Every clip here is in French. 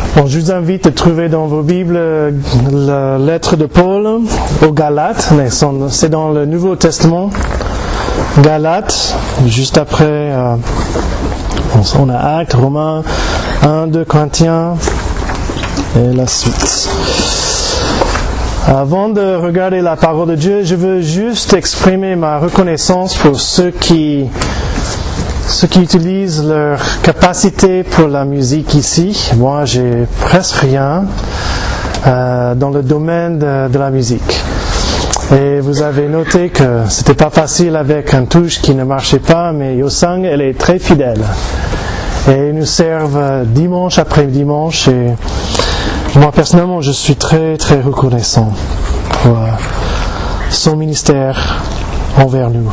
Bon, je vous invite à trouver dans vos Bibles la lettre de Paul aux Galates, mais c'est dans le Nouveau Testament. Galates, juste après, on a Actes, Romains, 1, 2 Corinthiens et la suite. Avant de regarder la parole de Dieu, je veux juste exprimer ma reconnaissance pour ceux qui utilisent leur capacité pour la musique ici. Moi, j'ai presque rien dans le domaine de la musique. Et vous avez noté que c'était pas facile avec un touche qui ne marchait pas, mais Yosang, elle est très fidèle. Et ils nous servent dimanche après dimanche. Et moi, personnellement, je suis très, très reconnaissant pour son ministère envers nous.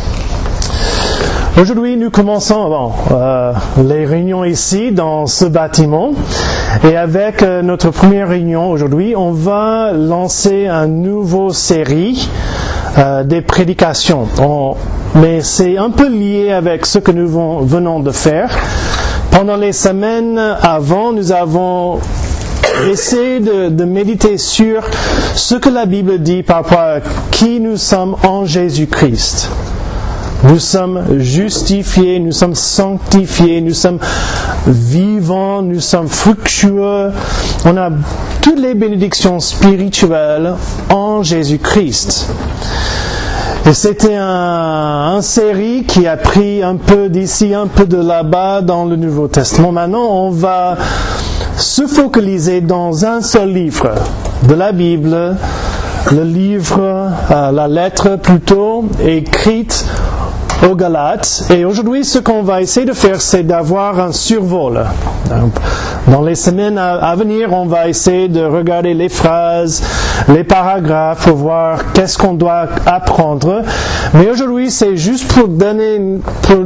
Aujourd'hui, nous commençons les réunions ici dans ce bâtiment et avec notre première réunion aujourd'hui, on va lancer une nouvelle série des prédications. Mais c'est un peu lié avec ce que nous venons de faire. Pendant les semaines avant, nous avons essayé de méditer sur ce que la Bible dit par rapport à qui nous sommes en Jésus-Christ. Nous sommes justifiés, nous sommes sanctifiés, nous sommes vivants, nous sommes fructueux. On a toutes les bénédictions spirituelles en Jésus-Christ. Et c'était une série qui a pris un peu d'ici, un peu de là-bas dans le Nouveau Testament. Maintenant, on va se focaliser dans un seul livre de la Bible, le livre, la lettre plutôt, écrite aux Galates. Et aujourd'hui, ce qu'on va essayer de faire, c'est d'avoir un survol. Dans les semaines à venir, on va essayer de regarder les phrases, les paragraphes, pour voir qu'est-ce qu'on doit apprendre. Mais aujourd'hui, c'est juste pour donner,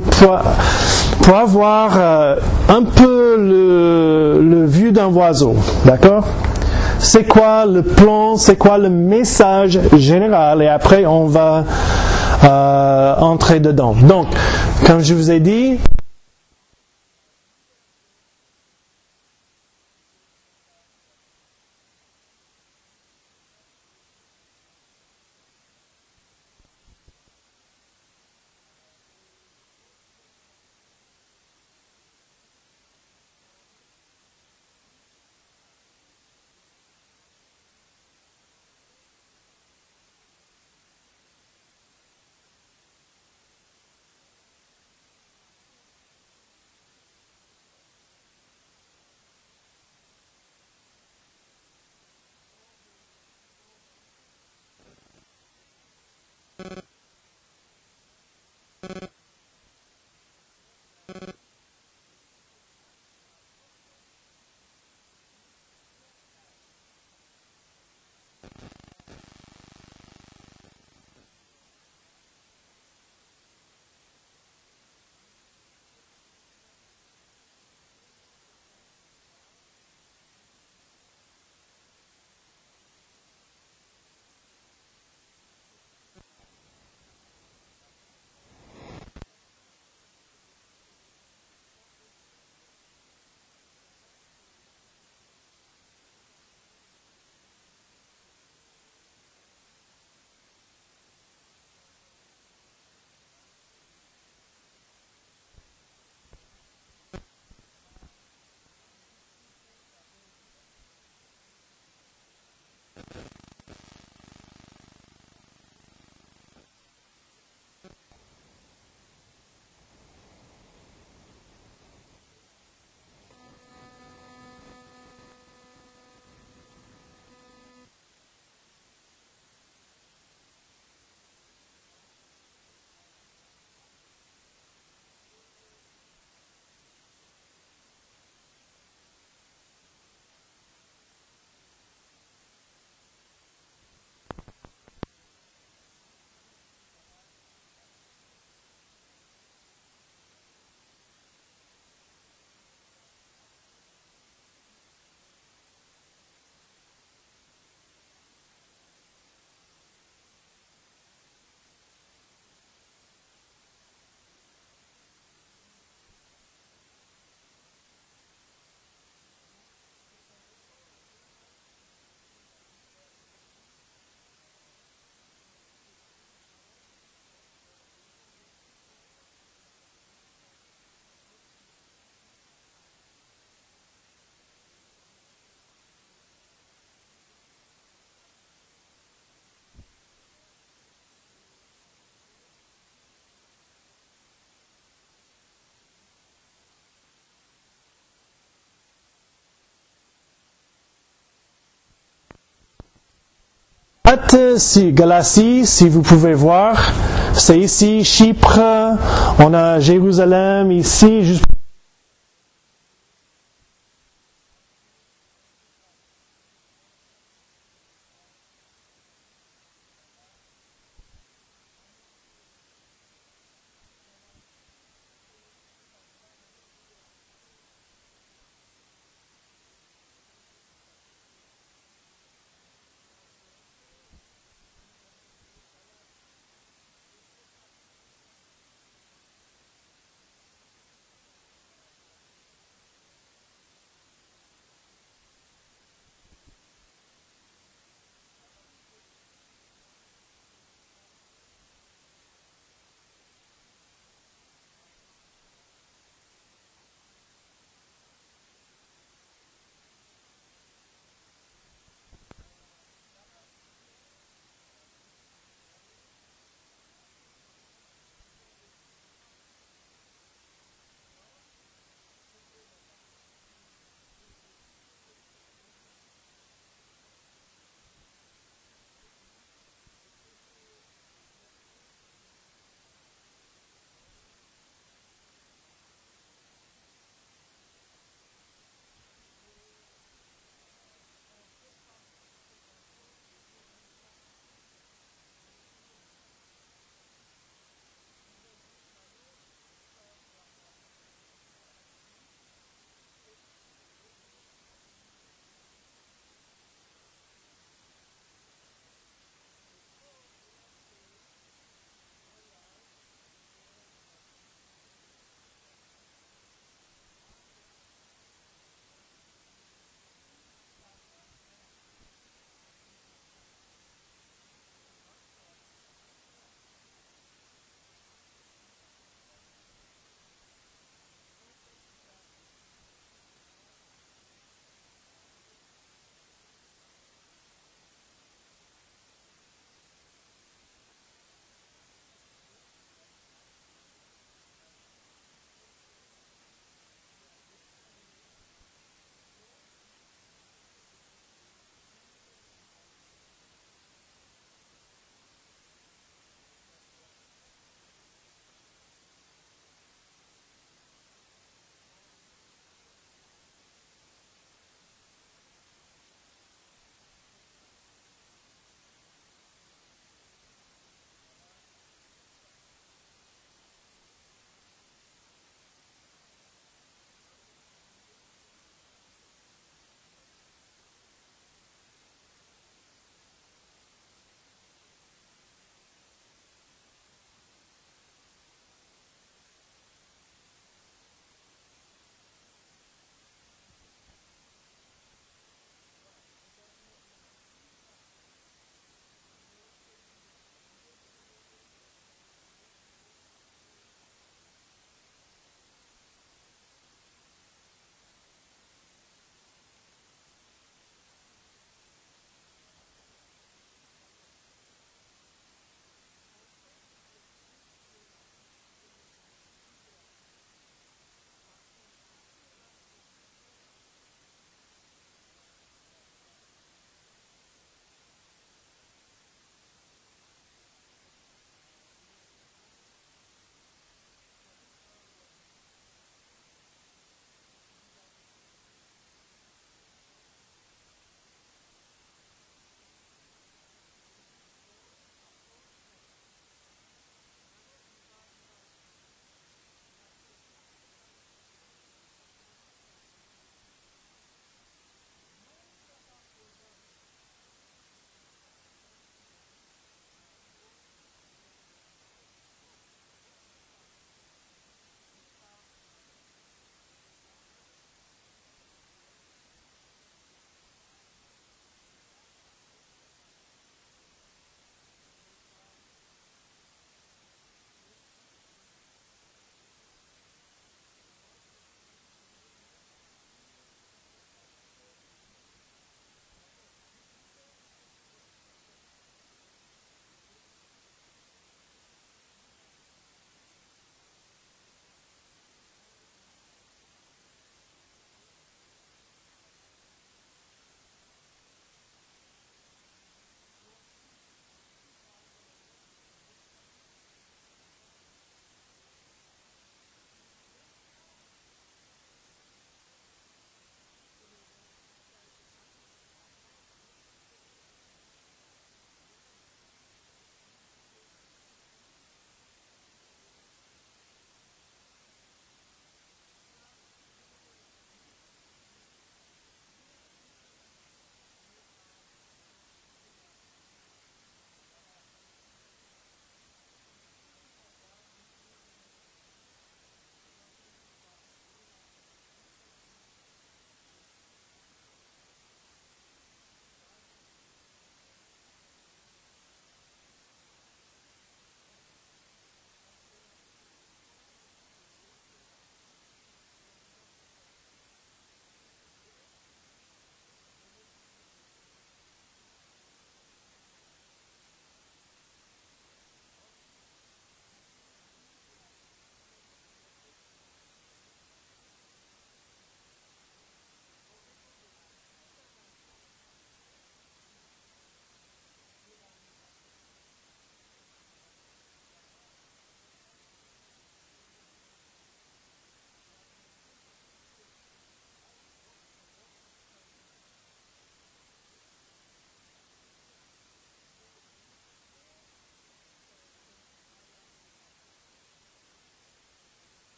pour avoir un peu le vue d'un oiseau. D'accord? C'est quoi le plan, c'est quoi le message général, et après on va entrer dedans. Donc, comme je vous ai dit, Galatie, si vous pouvez voir, c'est ici, Chypre, on a Jérusalem ici, juste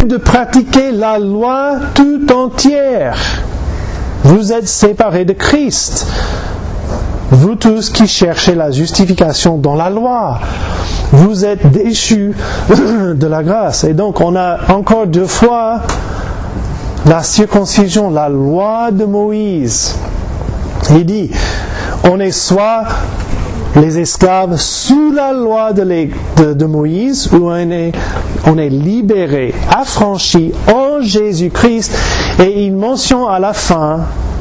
de pratiquer la loi tout entière. Vous êtes séparés de Christ. Vous tous qui cherchez la justification dans la loi, vous êtes déchus de la grâce. Et donc on a encore 2 fois la circoncision, la loi de Moïse. Il dit, on est soit les esclaves sous la loi de Moïse, ou on est libérés, affranchis en Jésus-Christ. Et il mentionne à la fin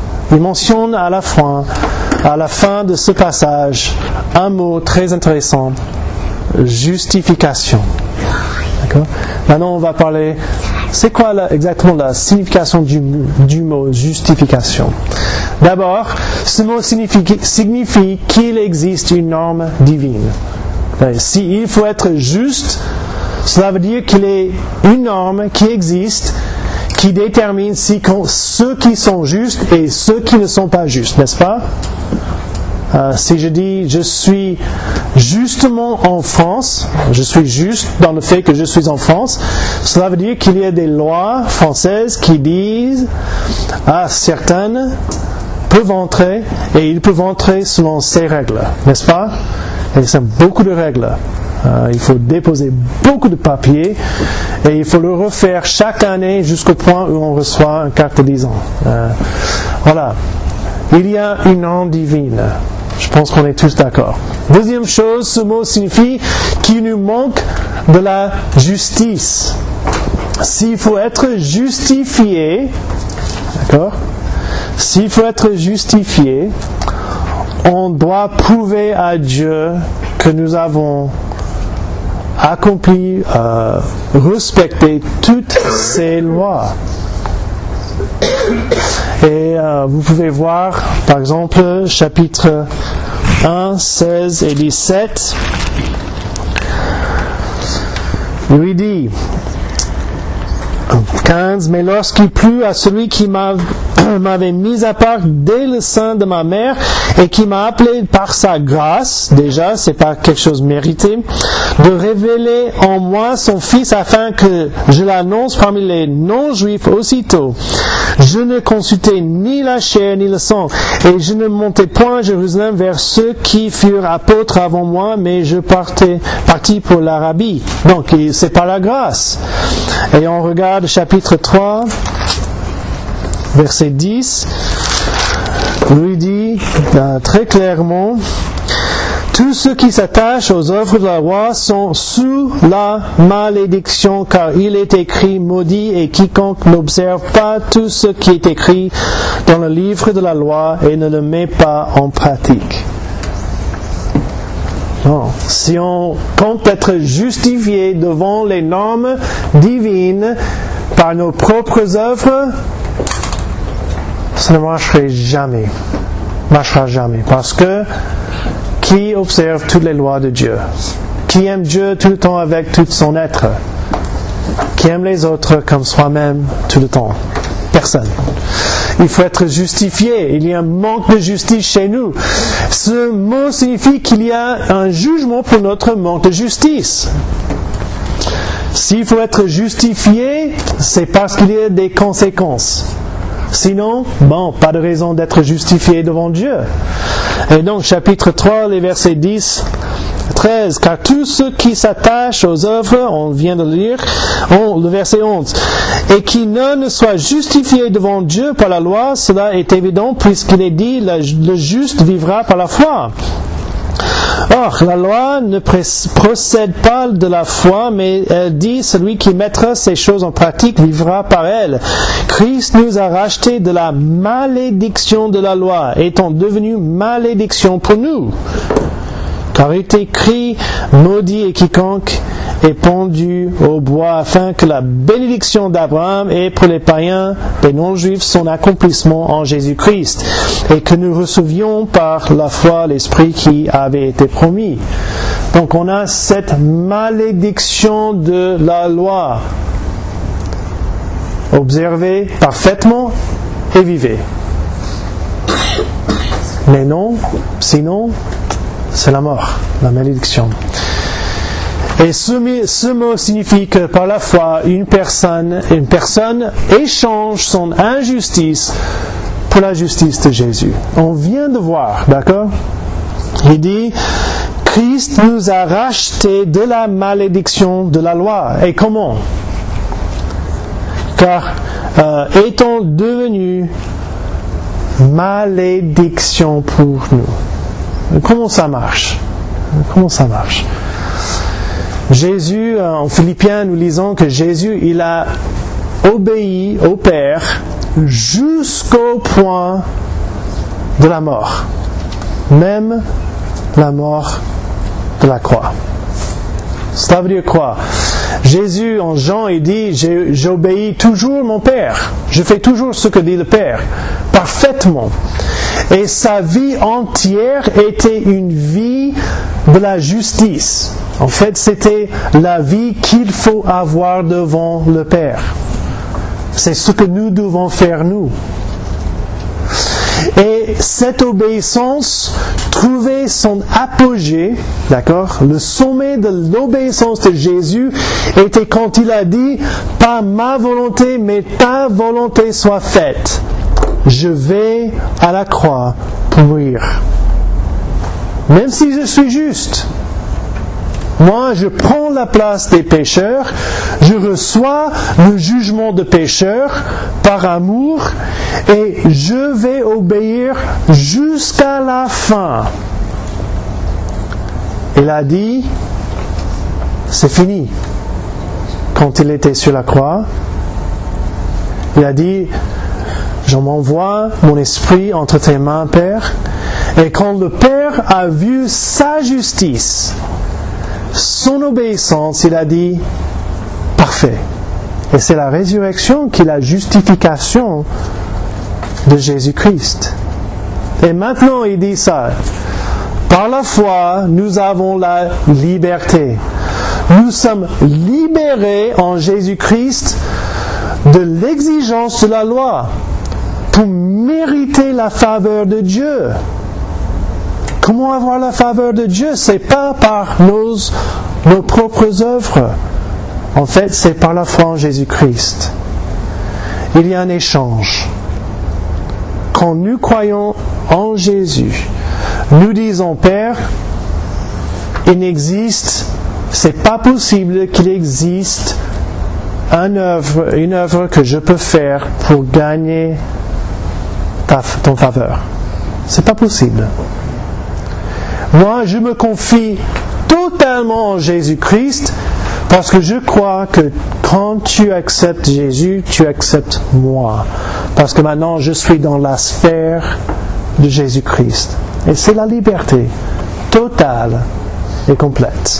de ce passage, un mot très intéressant, justification. D'accord? Maintenant, on va parler, c'est quoi exactement la signification du mot justification? D'abord, ce mot signifie qu'il existe une norme divine. S'il faut être juste, cela veut dire qu'il y a une norme qui existe, qui détermine ceux qui sont justes et ceux qui ne sont pas justes, n'est-ce pas? Si je dis je suis justement en France, je suis juste dans le fait que je suis en France, cela veut dire qu'il y a des lois françaises qui disent certaines peuvent entrer et ils peuvent entrer selon ces règles, n'est-ce pas? Et c'est beaucoup de règles. Il faut déposer beaucoup de papiers et il faut le refaire chaque année jusqu'au point où on reçoit une carte de 10 ans. Voilà. Il y a une norme divine. Je pense qu'on est tous d'accord. Deuxième chose, ce mot signifie qu'il nous manque de la justice. S'il faut être justifié, d'accord? S'il faut être justifié, on doit prouver à Dieu que nous avons accompli, respecté toutes ces lois. Et vous pouvez voir, par exemple, chapitre 1, 16 et 17. Il dit 15, mais lorsqu'il plut à celui qui m'avait mis à part dès le sein de ma mère et qui m'a appelé par sa grâce, déjà c'est pas quelque chose mérité, de révéler en moi son fils afin que je l'annonce parmi les non-juifs aussitôt. Je ne consultais ni la chair ni le sang, et je ne montais point à Jérusalem vers ceux qui furent apôtres avant moi, mais je partis pour l'Arabie. Donc c'est par la grâce. Et on regarde chapitre 3, verset 10, lui dit très clairement, tous ceux qui s'attachent aux œuvres de la loi sont sous la malédiction, car il est écrit, maudit et quiconque n'observe pas tout ce qui est écrit dans le livre de la loi et ne le met pas en pratique. Non. Si on compte être justifié devant les normes divines par nos propres œuvres, ça ne marchera jamais. Parce que qui observe toutes les lois de Dieu? Qui aime Dieu tout le temps avec tout son être? Qui aime les autres comme soi-même tout le temps? Personne. Il faut être justifié. Il y a un manque de justice chez nous. Ce mot signifie qu'il y a un jugement pour notre manque de justice. S'il faut être justifié, c'est parce qu'il y a des conséquences. Sinon, pas de raison d'être justifié devant Dieu. Et donc, chapitre 3, les versets 10, 13, car tous ceux qui s'attachent aux œuvres, on vient de lire, le verset 11, et qui ne soient justifiés devant Dieu par la loi, cela est évident puisqu'il est dit, le juste vivra par la foi. Or, la loi ne procède pas de la foi, mais elle dit, celui qui mettra ces choses en pratique vivra par elle. Christ nous a rachetés de la malédiction de la loi, étant devenu malédiction pour nous. Car il est écrit, maudit est quiconque est pendu au bois, afin que la bénédiction d'Abraham ait pour les païens, les non-juifs, son accomplissement en Jésus-Christ, et que nous recevions par la foi l'Esprit qui avait été promis. Donc on a cette malédiction de la loi. Observez parfaitement et vivez. Mais non, sinon, c'est la mort, la malédiction. Et ce mot signifie que par la foi, une personne échange son injustice pour la justice de Jésus. On vient de voir, d'accord? Il dit, Christ nous a rachetés de la malédiction de la loi. Et comment? Car étant devenu malédiction pour nous. Comment ça marche? Jésus, en Philippiens, nous lisons que Jésus, il a obéi au Père jusqu'au point de la mort. Même la mort de la croix. Cela veut dire quoi? Jésus, en Jean, il dit, j'obéis toujours mon Père. Je fais toujours ce que dit le Père. Parfaitement. Et sa vie entière était une vie de la justice. En fait, c'était la vie qu'il faut avoir devant le Père. C'est ce que nous devons faire, nous. Et cette obéissance trouvait son apogée, d'accord? Le sommet de l'obéissance de Jésus était quand il a dit, pas ma volonté, mais ta volonté soit faite. Je vais à la croix pour mourir. Même si je suis juste. Moi, je prends la place des pécheurs, je reçois le jugement de pécheurs par amour et je vais obéir jusqu'à la fin. Il a dit, c'est fini. Quand il était sur la croix, il a dit, je m'envoie mon esprit entre tes mains, Père. Et quand le Père a vu sa justice, son obéissance, il a dit, parfait. Et c'est la résurrection qui est la justification de Jésus-Christ. Et maintenant, il dit ça. Par la foi, nous avons la liberté. Nous sommes libérés en Jésus-Christ de l'exigence de la loi pour mériter la faveur de Dieu. Comment avoir la faveur de Dieu? C'est pas par nos propres œuvres. En fait, c'est par la foi en Jésus-Christ. Il y a un échange. Quand nous croyons en Jésus, nous disons, Père, c'est pas possible qu'il existe une œuvre que je peux faire pour gagner ton faveur. C'est pas possible. Moi, je me confie totalement en Jésus-Christ parce que je crois que quand tu acceptes Jésus, tu acceptes moi. Parce que maintenant, je suis dans la sphère de Jésus-Christ. Et c'est la liberté totale et complète.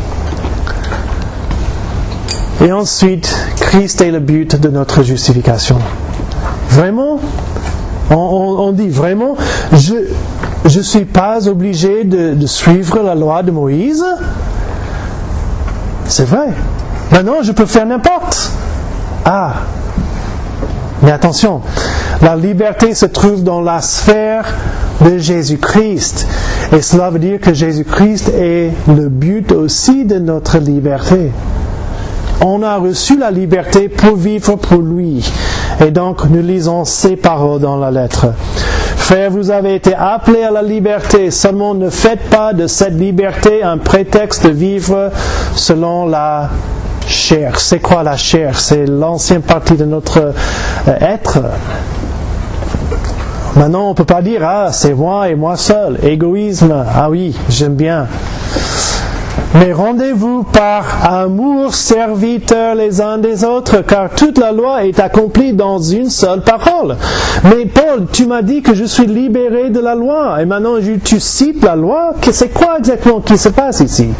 Et ensuite, Christ est le but de notre justification. Vraiment? On dit vraiment, je suis pas obligé de suivre la loi de Moïse. C'est vrai. Maintenant, je peux faire n'importe. Ah. Mais attention, la liberté se trouve dans la sphère de Jésus-Christ. Et cela veut dire que Jésus-Christ est le but aussi de notre liberté. On a reçu la liberté pour vivre pour lui. Et donc, nous lisons ces paroles dans la lettre. Frères, vous avez été appelés à la liberté. Seulement, ne faites pas de cette liberté un prétexte de vivre selon la chair. C'est quoi la chair? C'est l'ancienne partie de notre être. Maintenant, on ne peut pas dire, c'est moi et moi seul. Égoïsme. Ah oui, j'aime bien. Mais rendez-vous par amour serviteurs les uns des autres, car toute la loi est accomplie dans une seule parole. Mais Paul, tu m'as dit que je suis libéré de la loi, et maintenant tu cites la loi. C'est quoi exactement qui se passe ici?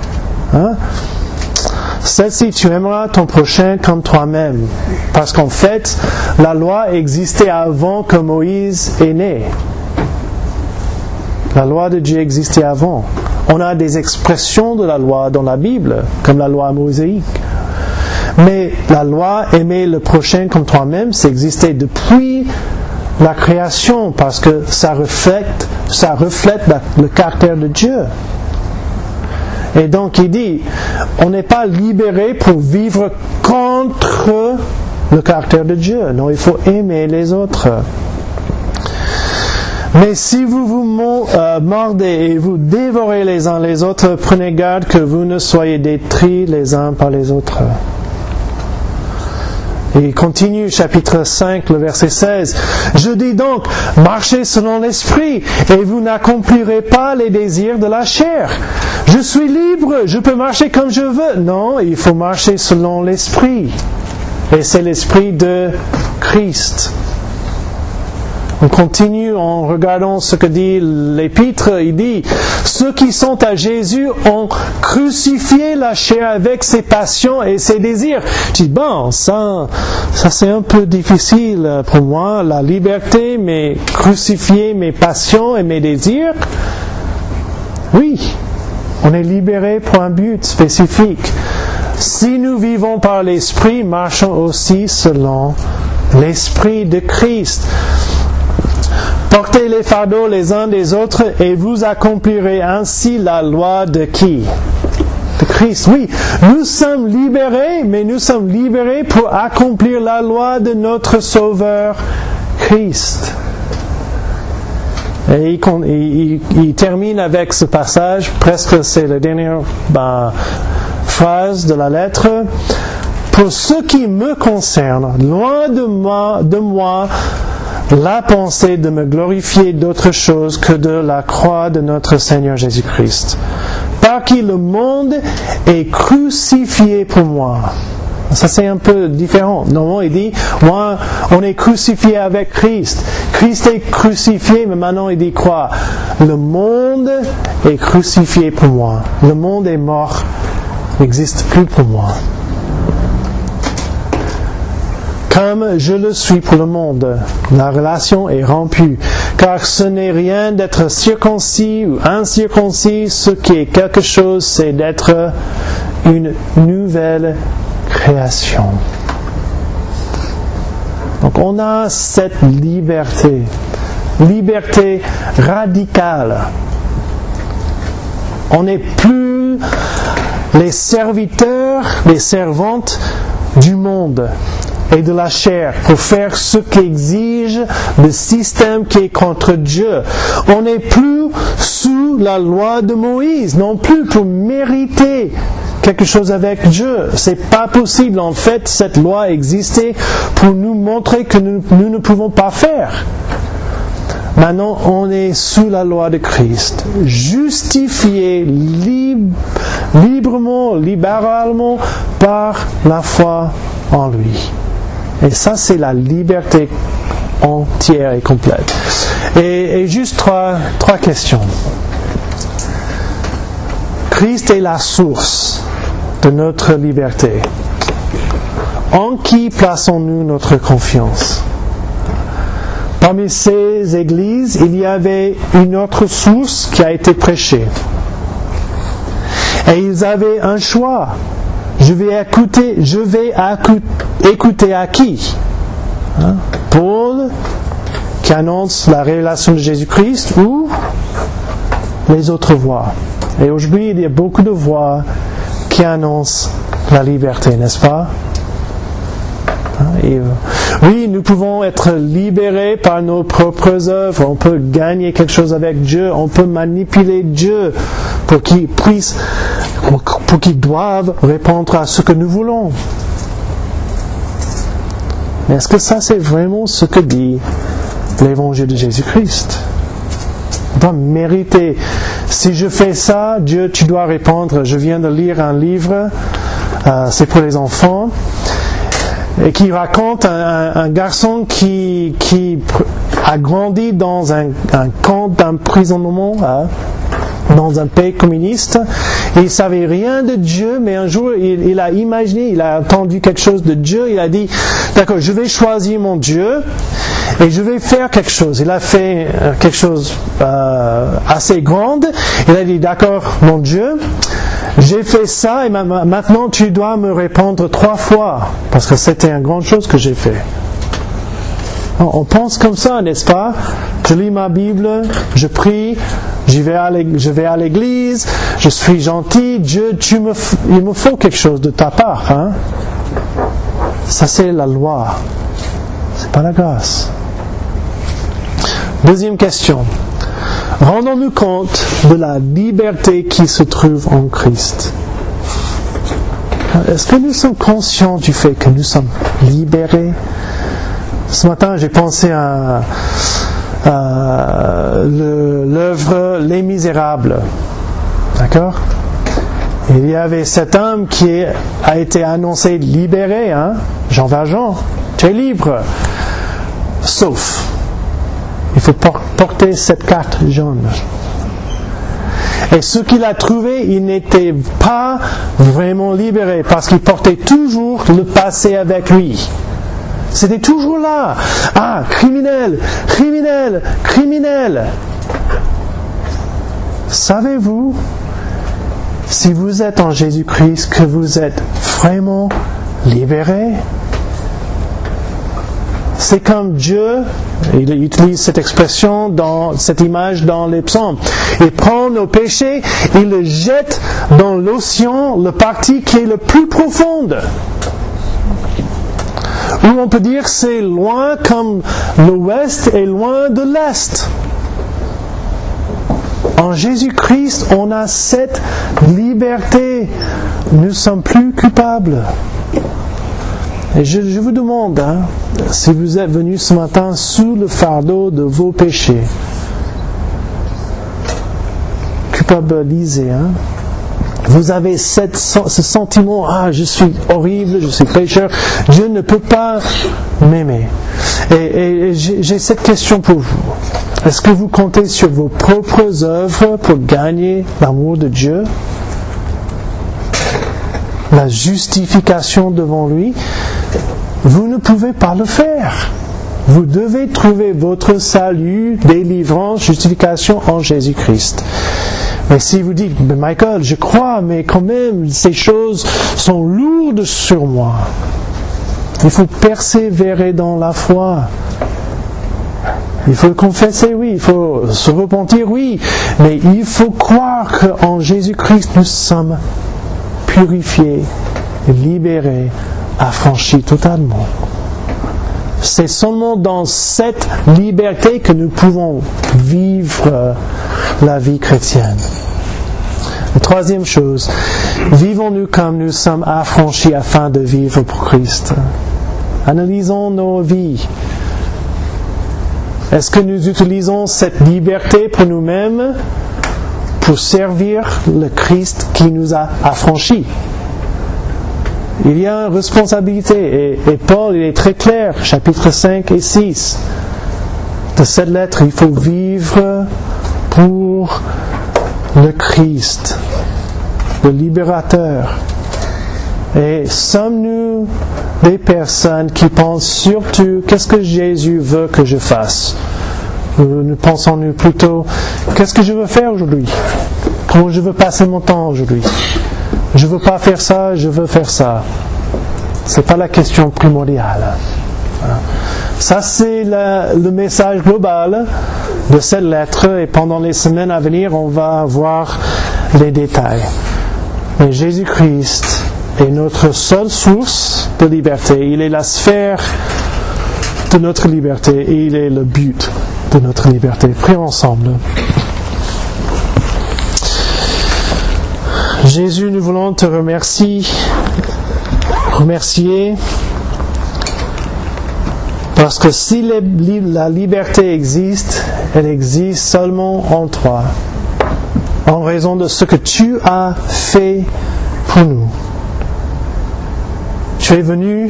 Celle-ci, tu aimeras ton prochain comme toi-même. Parce qu'en fait, la loi existait avant que Moïse est né. La loi de Dieu existait avant. On a des expressions de la loi dans la Bible, comme la loi mosaïque. Mais la loi, aimer le prochain comme toi-même, ça existait depuis la création, parce que ça reflète le caractère de Dieu. Et donc il dit, on n'est pas libéré pour vivre contre le caractère de Dieu. Non, il faut aimer les autres. Mais si vous vous mordez et vous dévorez les uns les autres, prenez garde que vous ne soyez détruits les uns par les autres. Et il continue, chapitre 5, le verset 16. Je dis donc, marchez selon l'esprit, et vous n'accomplirez pas les désirs de la chair. Je suis libre, je peux marcher comme je veux. Non, il faut marcher selon l'esprit. Et c'est l'esprit de Christ. On continue en regardant ce que dit l'Épître. Il dit, ceux qui sont à Jésus ont crucifié la chair avec ses passions et ses désirs. Je dis, bon, ça c'est un peu difficile pour moi, la liberté, mais crucifier mes passions et mes désirs. Oui, on est libéré pour un but spécifique. Si nous vivons par l'Esprit, marchons aussi selon l'Esprit de Christ. Portez les fardeaux les uns des autres et vous accomplirez ainsi la loi de qui? De Christ. Oui, nous sommes libérés, mais nous sommes libérés pour accomplir la loi de notre Sauveur Christ. Et il termine avec ce passage, presque c'est la dernière phrase de la lettre. Pour ce qui me concerne, loin de moi la pensée de me glorifier d'autre chose que de la croix de notre Seigneur Jésus-Christ, par qui le monde est crucifié pour moi. Ça c'est un peu différent. Normalement il dit, moi, on est crucifié avec Christ. Christ est crucifié, mais maintenant il dit quoi? Le monde est crucifié pour moi. Le monde est mort, n'existe plus pour moi. Comme je le suis pour le monde, la relation est rompue, car ce n'est rien d'être circoncis ou incirconcis, ce qui est quelque chose, c'est d'être une nouvelle création. Donc on a cette liberté radicale. On n'est plus les serviteurs, les servantes du monde et de la chair pour faire ce qu'exige le système qui est contre Dieu. On n'est plus sous la loi de Moïse, non plus pour mériter quelque chose avec Dieu. C'est pas possible. En fait, cette loi existait pour nous montrer que nous ne pouvons pas faire. Maintenant, on est sous la loi de Christ, justifié librement, libéralement par la foi en lui. Et ça, c'est la liberté entière et complète. Et juste trois questions. Christ est la source de notre liberté. En qui plaçons-nous notre confiance? Parmi ces églises, il y avait une autre source qui a été prêchée. Et ils avaient un choix. Je vais écouter à qui? Paul, qui annonce la révélation de Jésus-Christ, ou les autres voix? Et aujourd'hui, il y a beaucoup de voix qui annoncent la liberté, n'est-ce pas? Oui, nous pouvons être libérés par nos propres œuvres. On peut gagner quelque chose avec Dieu. On peut manipuler Dieu pour qu'il doive répondre à ce que nous voulons. Mais est-ce que ça, c'est vraiment ce que dit l'évangile de Jésus-Christ? On doit mériter. Si je fais ça, Dieu, tu dois répondre. Je viens de lire un livre, c'est pour les enfants, et qui raconte un garçon qui a grandi dans un camp d'emprisonnement, dans un pays communiste. Il ne savait rien de Dieu, mais un jour il a imaginé, il a entendu quelque chose de Dieu, il a dit, d'accord, je vais choisir mon Dieu et je vais faire quelque chose. Il a fait quelque chose assez grand. Il a dit, d'accord, mon Dieu, j'ai fait ça et maintenant tu dois me répondre 3 fois, parce que c'était une grande chose que j'ai fait. On pense comme ça, n'est-ce pas? Je lis ma Bible, je prie, je vais à l'église, je suis gentil, Dieu, il me faut quelque chose de ta part. Hein? Ça, c'est la loi. C'est pas la grâce. Deuxième question. Rendons-nous compte de la liberté qui se trouve en Christ. Est-ce que nous sommes conscients du fait que nous sommes libérés? Ce matin, j'ai pensé à l'œuvre Les Misérables. D'accord? Il y avait cet homme qui a été annoncé libéré, hein? Jean Valjean, tu es libre. Sauf, il faut porter cette carte jaune. Et ce qu'il a trouvé, il n'était pas vraiment libéré parce qu'il portait toujours le passé avec lui. C'était toujours là. Ah, criminel, criminel, criminel. Savez-vous, si vous êtes en Jésus-Christ, que vous êtes vraiment libéré? C'est comme Dieu, il utilise cette expression, cette image dans les psaumes. Il prend nos péchés, il les jette dans l'océan, le parti qui est le plus profonde. Ou on peut dire c'est loin comme l'ouest est loin de l'est. En Jésus-Christ, on a cette liberté. Nous ne sommes plus coupables. Et je vous demande, hein, si vous êtes venus ce matin sous le fardeau de vos péchés, culpabilisés, hein, vous avez ce sentiment, ah, je suis horrible, je suis pécheur, Dieu ne peut pas m'aimer. Et j'ai cette question pour vous. Est-ce que vous comptez sur vos propres œuvres pour gagner l'amour de Dieu? La justification devant lui? Vous ne pouvez pas le faire. Vous devez trouver votre salut, délivrance, justification en Jésus-Christ. Mais si vous dites, mais Michael, je crois, mais quand même, ces choses sont lourdes sur moi. Il faut persévérer dans la foi. Il faut confesser, oui. Il faut se repentir, oui. Mais il faut croire qu'en Jésus-Christ, nous sommes purifiés, libérés, affranchis totalement. C'est seulement dans cette liberté que nous pouvons vivre la vie chrétienne. La troisième chose, vivons-nous comme nous sommes affranchis afin de vivre pour Christ. Analysons nos vies. Est-ce que nous utilisons cette liberté pour nous-mêmes pour servir le Christ qui nous a affranchis? Il y a une responsabilité et Paul il est très clair, chapitres 5 et 6 de cette lettre, il faut vivre pour le Christ, le libérateur. Et sommes-nous des personnes qui pensent surtout qu'est-ce que Jésus veut que je fasse? Nous pensons-nous plutôt qu'est-ce que je veux faire aujourd'hui? Comment je veux passer mon temps aujourd'hui? Je veux pas faire ça, je veux faire ça. C'est pas la question primordiale. Ça, c'est le message global de cette lettre et pendant les semaines à venir, on va voir les détails. Mais Jésus-Christ est notre seule source de liberté. Il est la sphère de notre liberté et il est le but de notre liberté. Prions ensemble. Jésus, nous voulons te remercier parce que si la liberté existe, elle existe seulement en toi, en raison de ce que tu as fait pour nous. Tu es venu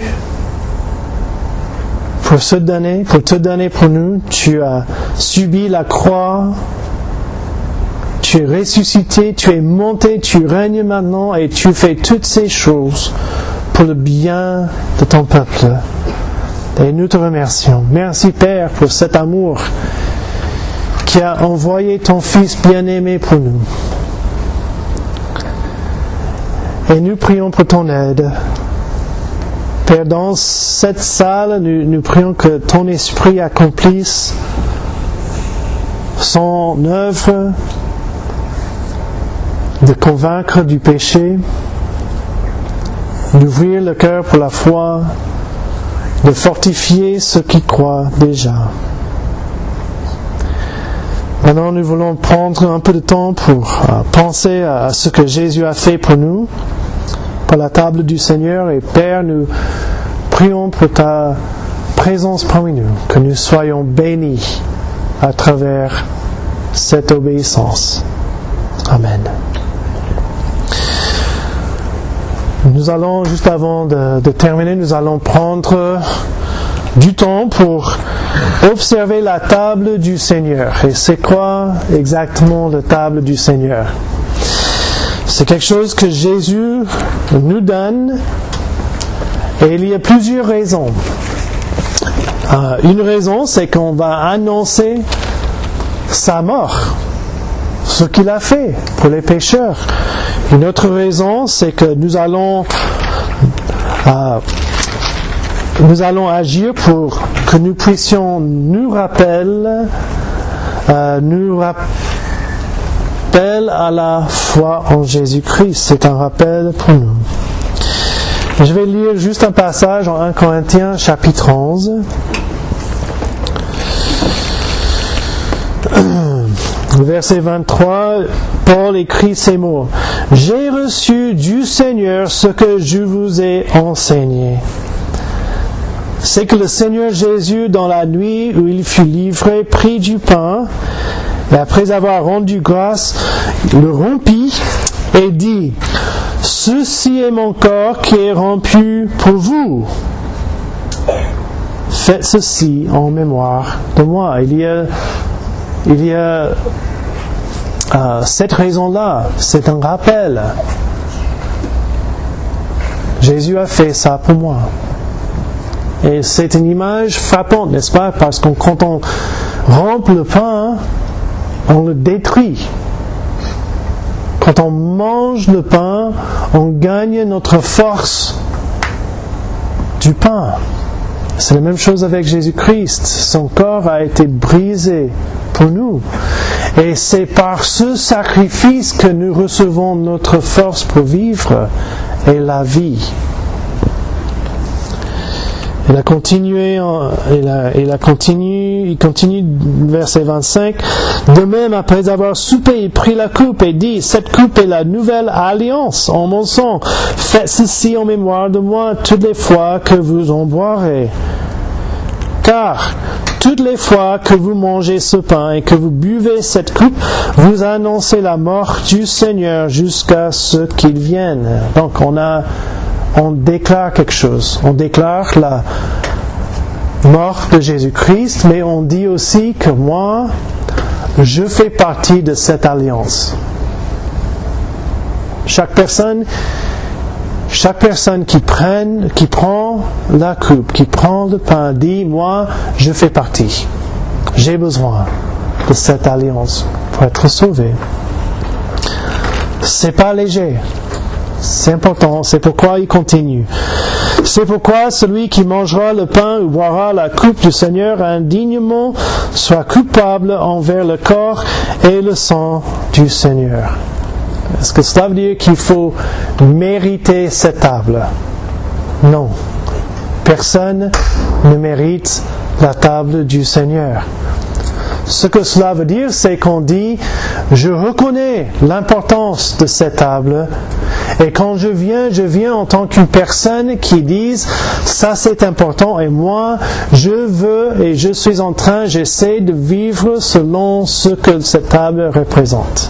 pour te donner pour nous. Tu as subi la croix. Tu es ressuscité, tu es monté, tu règnes maintenant et tu fais toutes ces choses pour le bien de ton peuple. Et nous te remercions. Merci Père pour cet amour qui a envoyé ton Fils bien-aimé pour nous. Et nous prions pour ton aide. Père, dans cette salle, nous prions que ton esprit accomplisse son œuvre de convaincre du péché, d'ouvrir le cœur pour la foi, de fortifier ceux qui croient déjà. Maintenant, nous voulons prendre un peu de temps pour penser à ce que Jésus a fait pour nous, pour la table du Seigneur. Et Père, nous prions pour ta présence parmi nous, que nous soyons bénis à travers cette obéissance. Amen. Nous allons, juste avant de terminer, nous allons prendre du temps pour observer la table du Seigneur. Et c'est quoi exactement la table du Seigneur? C'est quelque chose que Jésus nous donne, et il y a plusieurs raisons. Une raison, c'est qu'on va annoncer sa mort, ce qu'il a fait pour les pécheurs. Une autre raison, c'est que nous allons agir pour que nous puissions nous rappeler à la foi en Jésus-Christ. C'est un rappel pour nous. Je vais lire juste un passage en 1 Corinthiens chapitre 11. Verset 23, Paul écrit ces mots. « J'ai reçu du Seigneur ce que je vous ai enseigné. C'est que le Seigneur Jésus, dans la nuit où il fut livré, prit du pain, et après avoir rendu grâce, le rompit et dit, « Ceci est mon corps qui est rompu pour vous. Faites ceci en mémoire de moi. » Il y a cette raison-là, c'est un rappel. Jésus a fait ça pour moi. Et c'est une image frappante, n'est-ce pas? Parce que quand on rompt le pain, on le détruit. Quand on mange le pain, on gagne notre force du pain. C'est la même chose avec Jésus-Christ. Son corps a été brisé pour nous. Et c'est par ce sacrifice que nous recevons notre force pour vivre et la vie. Il continue, verset 25. De même, après avoir soupé, il prit la coupe et dit, cette coupe est la nouvelle alliance en mon sang. Faites ceci en mémoire de moi toutes les fois que vous en boirez. Car toutes les fois que vous mangez ce pain et que vous buvez cette coupe, vous annoncez la mort du Seigneur jusqu'à ce qu'il vienne. Donc on déclare quelque chose. On déclare la mort de Jésus-Christ, mais on dit aussi que moi, je fais partie de cette alliance. Chaque personne qui prend la coupe, qui prend le pain, dit, moi, je fais partie. J'ai besoin de cette alliance pour être sauvé. C'est pas léger. C'est important. C'est pourquoi il continue. C'est pourquoi celui qui mangera le pain ou boira la coupe du Seigneur indignement soit coupable envers le corps et le sang du Seigneur. Est-ce que cela veut dire qu'il faut mériter cette table? Non. Personne ne mérite la table du Seigneur. Ce que cela veut dire, c'est qu'on dit, je reconnais l'importance de cette table, et quand je viens en tant qu'une personne qui dise, ça c'est important, et moi, je veux et je suis en train, j'essaie de vivre selon ce que cette table représente.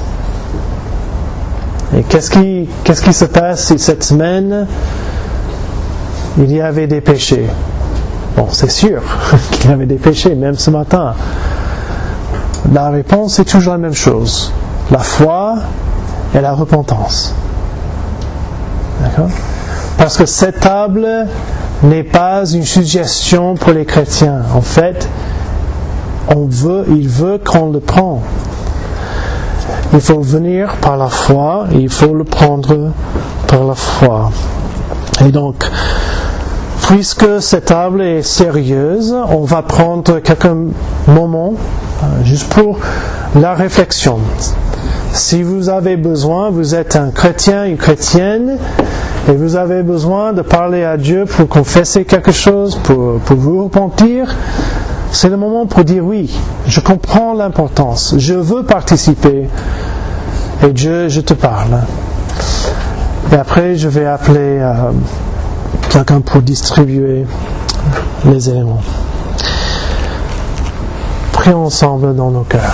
Et qu'est-ce qui se passe si cette semaine, il y avait des péchés? Bon, c'est sûr qu'il y avait des péchés, même ce matin. La réponse est toujours la même chose. La foi et la repentance. D'accord? Parce que cette table n'est pas une suggestion pour les chrétiens. En fait, il veut qu'on le prenne. Il faut venir par la foi et il faut le prendre par la foi. Et donc, puisque cette table est sérieuse, on va prendre quelques moments juste pour la réflexion. Si vous avez besoin, vous êtes un chrétien, une chrétienne, et vous avez besoin de parler à Dieu pour confesser quelque chose, pour vous repentir, c'est le moment pour dire oui, je comprends l'importance, je veux participer, et Dieu, je te parle. Et après, je vais appeler quelqu'un pour distribuer les éléments. Prions ensemble dans nos cœurs.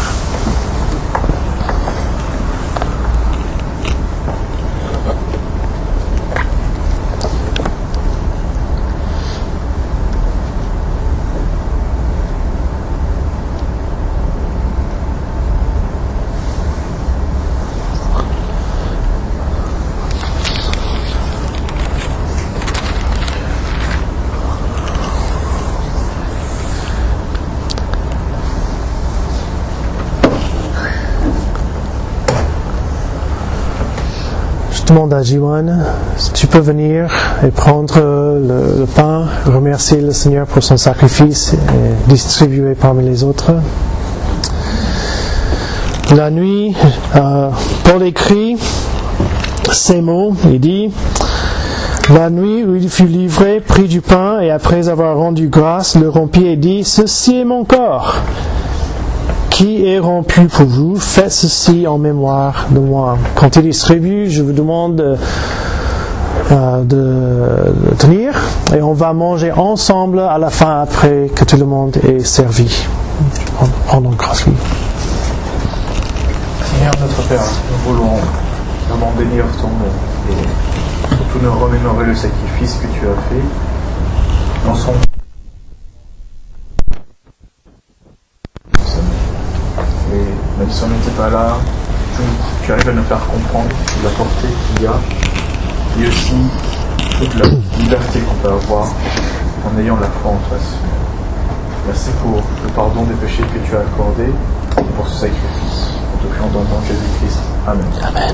Je demande à Jiwan si tu peux venir et prendre le pain, remercier le Seigneur pour son sacrifice et distribuer parmi les autres. La nuit, Paul écrit ces mots, il dit: la nuit où il fut livré, prit du pain et après avoir rendu grâce, le rompit et dit: ceci est mon corps, qui est rompu pour vous, faites ceci en mémoire de moi. Quand il distribue, je vous demande de tenir et on va manger ensemble à la fin après que tout le monde est servi. Rendons grâce lui. Seigneur notre Père, nous voulons vraiment bénir ton nom et surtout nous remémorer le sacrifice que tu as fait dans son. Et même si on n'était pas là, tu arrives à nous faire comprendre la portée qu'il y a et aussi toute la liberté qu'on peut avoir en ayant la foi en toi. Merci pour le pardon des péchés que tu as accordé et pour ce sacrifice. En te priant dans le nom de Jésus-Christ. Amen. Amen.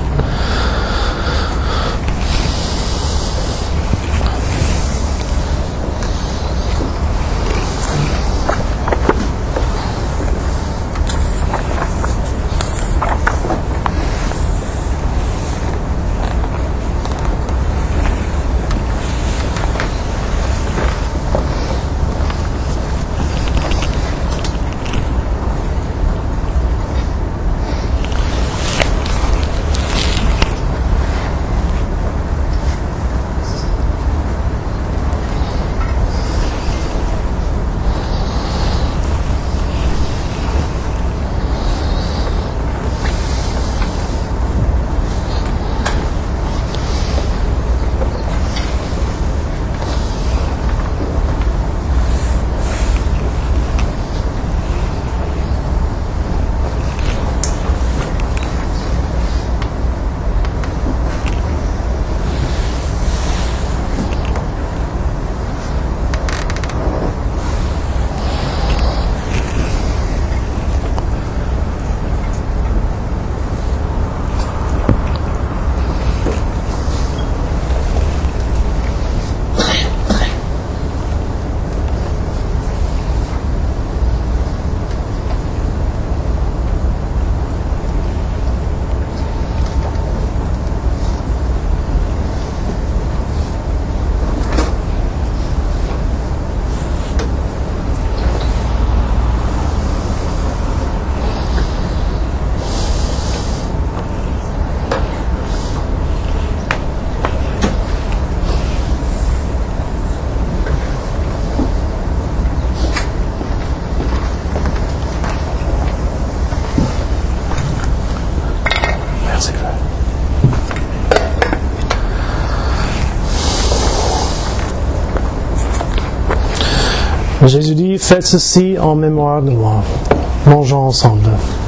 Jésus dit: faites ceci en mémoire de moi. Mangeons ensemble.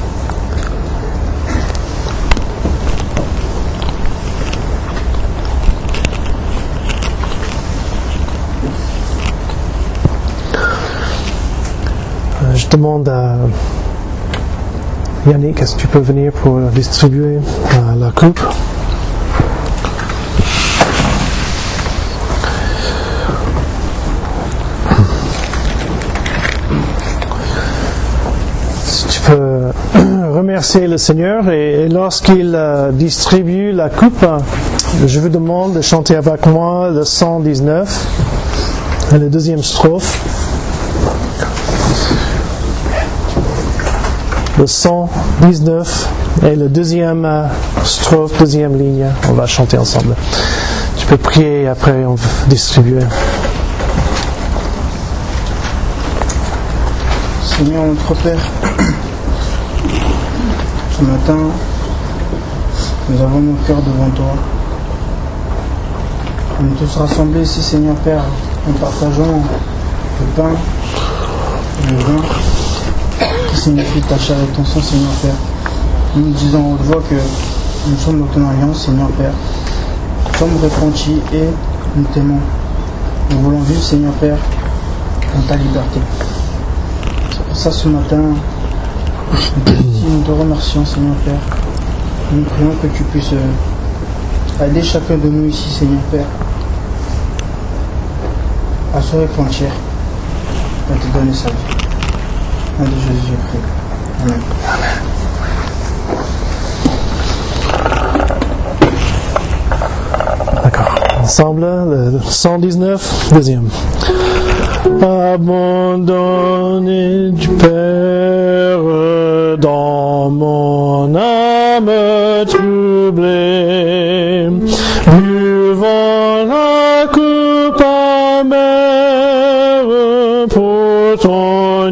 Je demande à Yannick, est-ce que tu peux venir pour distribuer la coupe? Si tu peux remercier le Seigneur et lorsqu'il distribue la coupe, je vous demande de chanter avec moi le 119, la deuxième strophe. Le 119 et le deuxième strophe, deuxième ligne, on va chanter ensemble. Tu peux prier et après on va distribuer. Seigneur notre Père, ce matin, nous avons nos cœurs devant toi. Nous sommes tous rassemblés ici, Seigneur Père, en partageant le pain et le vin qui signifie ta chair et ton sang, Seigneur Père. Nous disons en haute voix que nous sommes dans ton alliance, Seigneur Père. Nous sommes repentis et nous t'aimons. Nous voulons vivre, Seigneur Père, dans ta liberté. C'est pour ça, ce matin, nous te remercions, Seigneur Père. Nous prions que tu puisses aider chacun de nous ici, Seigneur Père, à se repentir, à te donner sa vie. Au nom de Jésus, je prie. Amen. D'accord. Ensemble, le 119, deuxième. Abandonné du Père dans mon âme troublée, buvant la coupe amère pour ton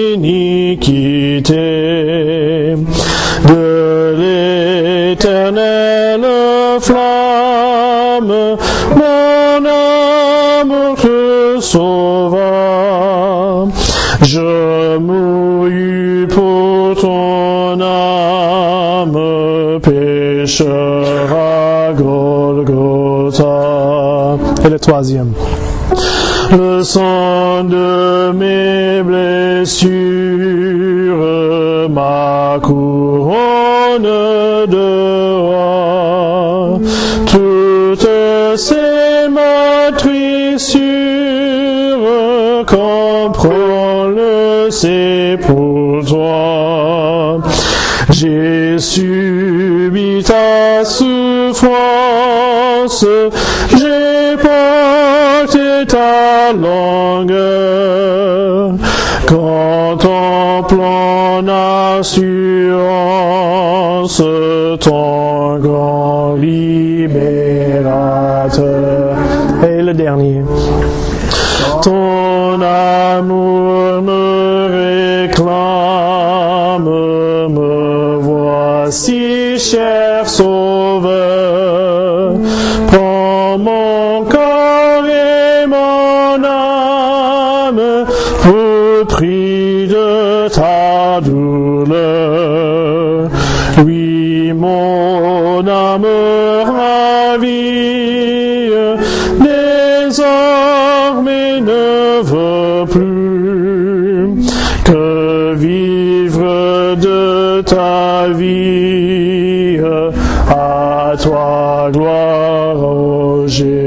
iniquité, de l'éternelle flamme, mon amour te sauva. Je mourus pour ton âme, pécheur à Golgotha. Et le troisième. Le sang de mes blessures, ma couronne de roi, toutes ces matrissures, comprends-le, c'est pour toi. J'ai subi ta souffrance, j'ai porté ta longueur, contemplant en assurance ton grand libérateur. Et le dernier. Ton amour me réclame, me voici, cher Sauveur. Prends mon corps et mon âme pour prix de ta douleur. Oui, mon âme ravie, désormais ne veut plus que vivre de ta vie. À toi, gloire, ô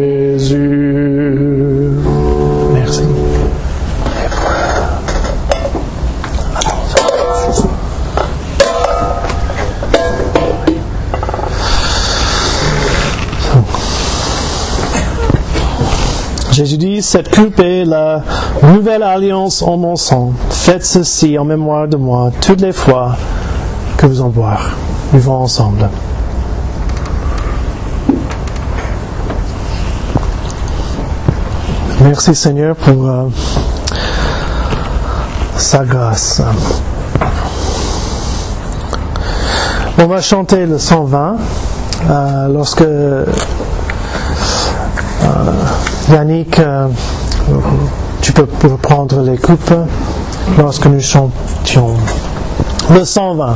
Jésus. Merci. Jésus dit, cette coupe est la nouvelle alliance en mon sang. Faites ceci en mémoire de moi toutes les fois que vous en boire. Buvons ensemble. Merci Seigneur pour sa grâce. On va chanter le 120 lorsque Yannick, tu peux prendre les coupes lorsque nous chantions. Le 120.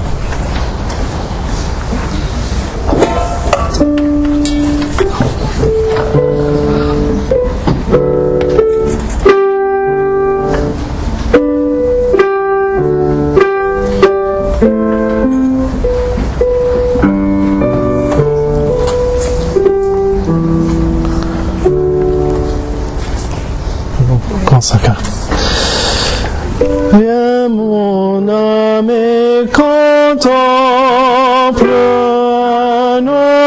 Viens mon âme et content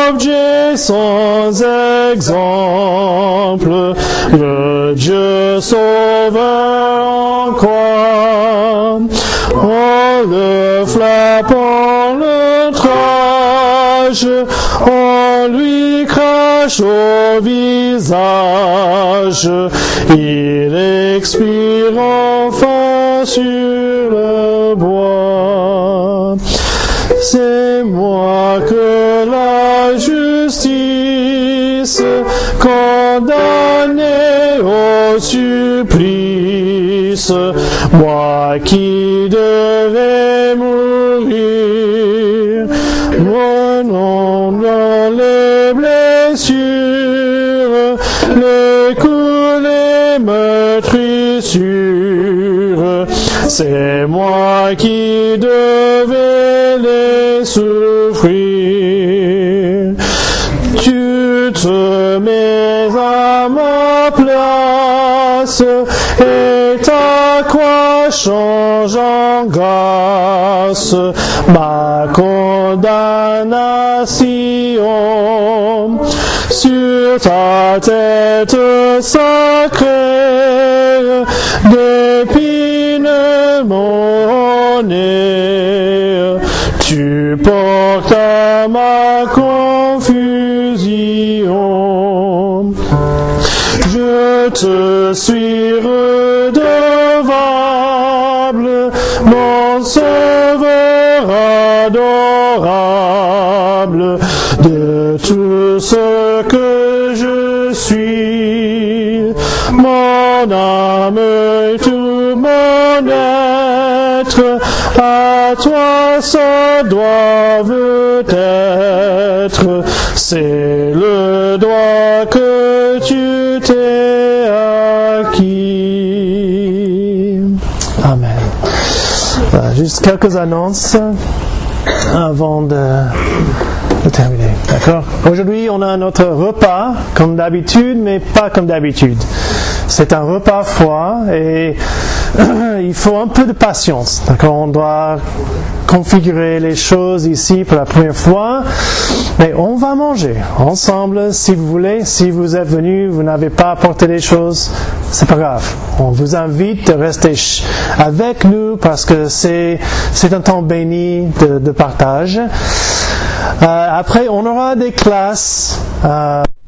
objet sans exemple, le Dieu sauveur en croix. On le frappe, on le trache, on lui crache au visage, il expire enfin sur le bois. C'est moi que la justice condamné au supplice, moi qui devais mourir, mon nom dans les blessures, les coups, les meurtrissures, c'est moi qui devais les souffrir. Tu te mets à ma place et ta croix change en grâce ma condamnation. Sur ta tête sacrée d'épines mon nez, tu portes à ma confusion. Je te suis redevable, mon sauveur adorable, de tout ce que je suis. Mon âme et tout mon être, à toi ça doivent être. C'est le droit que tu t'es acquis. Amen. Juste quelques annonces avant de terminer. D'accord? Aujourd'hui, on a notre repas, comme d'habitude, mais pas comme d'habitude. C'est un repas froid et il faut un peu de patience. D'accord? On doit configurer les choses ici pour la première fois. Mais on va manger ensemble si vous voulez. Si vous êtes venus, vous n'avez pas apporté les choses, c'est pas grave. On vous invite de rester avec nous parce que c'est un temps béni de partage. Après, on aura des classes.